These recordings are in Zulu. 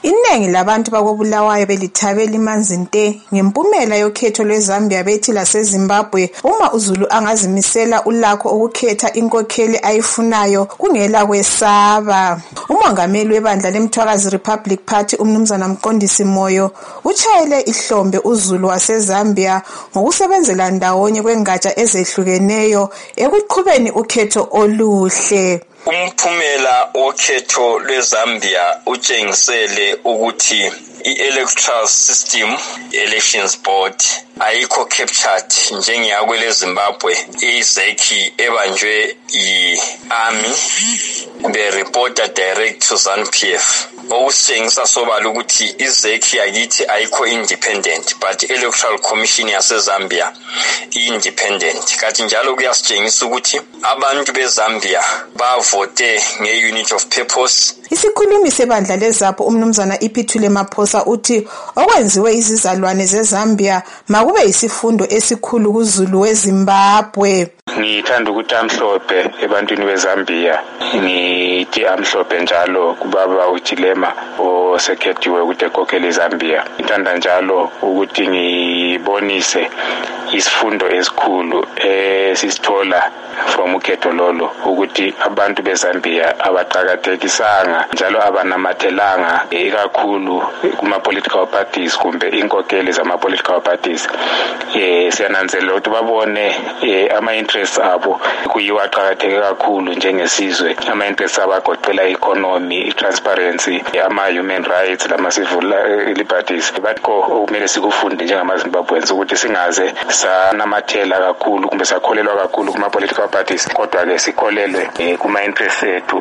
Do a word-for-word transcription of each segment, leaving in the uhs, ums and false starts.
Iningi labantu bakobulawayo belithabela imanzi nte ngempumela yokhetho lweZambia bethi laseZimbabwe uma uZulu angazimisela ulakho ukukhetha inkokheli ayifunayo kungela kwesaba. Umongameli webandla leMthwakazi Republic Party uMnumzana Mqondisi Moyo utshayele ihlombe uZulu waseZambia ngokusebenzela ndawonye kwengatsha ezehlukeneyo ekuqhubeni ukhetho oluhle. Umphumela wokhetho lweZambia utshengisele ukuthi i-electoral system, elections board, ayikho captured njengeyakwele Zimbabwe. I-Zeki ebanjwe yi-army be-reporter direct to ZANU-P F. Okusitshengisa sobala ukuthi i-Zeki yakithi ayikho independent, but i-electoral commission yaseZambia i-independent. Kanti njalo kuyasitshengisa ukuthi abantu beZambia bavote nge-unit of purpose. Isikhulumi sebandla leZAPU uMnumzana Iphuthile Maphosa uthi okwenziwe izizalwane zeZambia makube isifundo esikhulu kuZulu weZimbabwe. Ngithanda ukuthi amhlophe ebantwini beZambia, ngithi amhlophe njalo kubaba uJilema osekhethiwe ukuthi ekhokhele iZambia. Ngithanda njalo ukuthi ngibonise isifundo esikhulu esisithola from ukhetho lolo ukuthi abantu beZambia abaqhakathekisanga njalo abanamathelanga ikakhulu kuma political parties kumbe inkokheli zama political parties. Eh siyananzelela ukuthi babone ama interests abo kuyiwa qhakatheke kakhulu njengesizwe, ama interests abagoqela economy, transparency, ama human rights lama civil liberties. Batko kumele sikufunde njengamaZimbabweans ukuthi singaze sanamathela kakhulu kumbe sakholelwa kakhulu kuma political parties, kodwa ke sikholelwe kuma interests ethu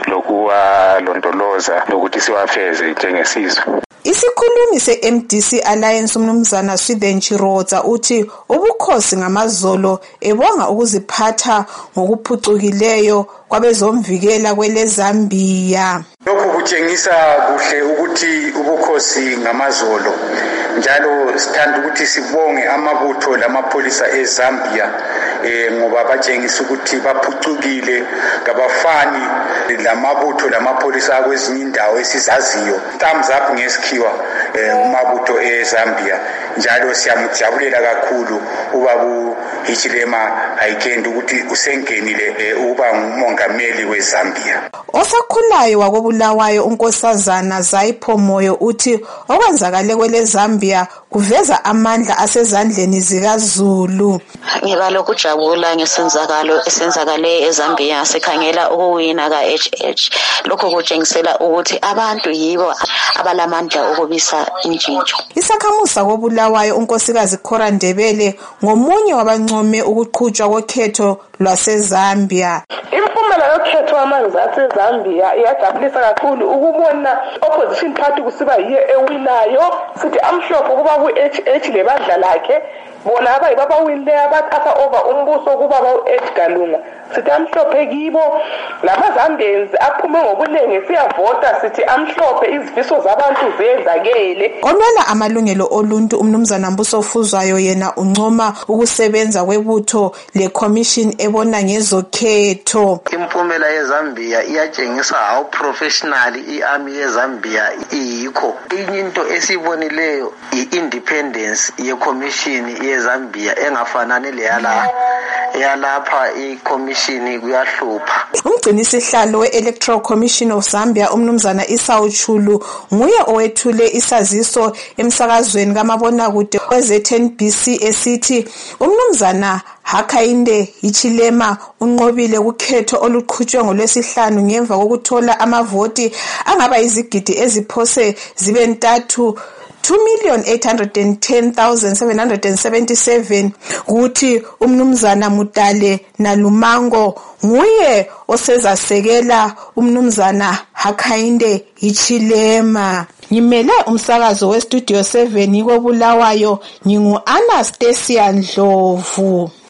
lokuwa londoloza lokuthi siwafeze njengesizwe. Isikhulumi se-M D C Alliance uMnumzana Swithen Chirodza uthi ubukhosi ngamazolo ebonga ukuziphatha ngokuphucukileyo kwabezomvikela kweleZambia. Lokhu kutshengisa kuhle ukuthi ubukhosi ngamazolo, njalo sithanda ukuthi sibonge amabutho lamapholisa eZambia eh ngoba batshengisa ukuthi baphucukile ngabafani lamabutho lamapholisa kwezinye indawo esizaziyo. Thumbs up ngesikhiwa umabutho eZambia, njalo siyamjabulela kakhulu ubabu Hichilema Haikendi ukuthi usengenile uba ngumongameli weZambia. Osakhulayo wakobulawayo unkosazana Zaipho Moyo uthi okwenzakale kweleZambia kuveza amandla asezandleni zikaZulu. Ngiba lokujabula ngesenzakalo esenzakale eZambia sikhangela ukuwina ka H H. Lokho kutshengisela ukuthi abantu yibo abalamandla okubisa intshintsho. Isakhamusa kobulawayo unkosikazi Khora Ndebele ngomunye wabancome ukuqhutshwa kokhetho lwaseZambia. Impumela yokhetho amanzi aseZambia iyajabulisa kakhulu ukubona opposition party kusiba yiye ewinayo. Sithi amhlophe kuba ku-H H lebandla lakhe bona abayibaba winle abathatha over umbuso kuba u-Edgar Lunga. Sithi amhlophe kibo lamazambians aphume ngobunenge siyavota. Sithi amhlophe izifiso zabantu zenzakele. Onwela amalungelo oluntu uMnumzana Mbuso Fuzwayo yena uncoma ukusebenza kwebutho le-commission ebona ngezokhetho. Impumela yeZambia iyatshengisa how professional i-army yeZambia iyikho. Into esibonileyo i-independence ye-commission yeZambia engafanani leyala eyalapha i-commission kuyahlupha. Umgcinisihlalo we-Electoral Commission of Zambia uMnumzana Esau Chulu nguye owethule isaziso emsakazweni kamabonakude we-Z N B C esithi uMnumzana Hakainde Hichilema unqobile ukhetho oluqhutshwe ngolwesihlanu ngemva kokuthola amavoti angaba izigidi eziphose zibe ntathu two million eight hundred ten thousand seven hundred seventy-seven kuthi uMnumzana Mutale Nalumango nguye osezasekela uMnumzana Hakainde Hichilema. Ngimele umsakazo we Studio seven kobulawayo ngingu Anastasia Ndlovu.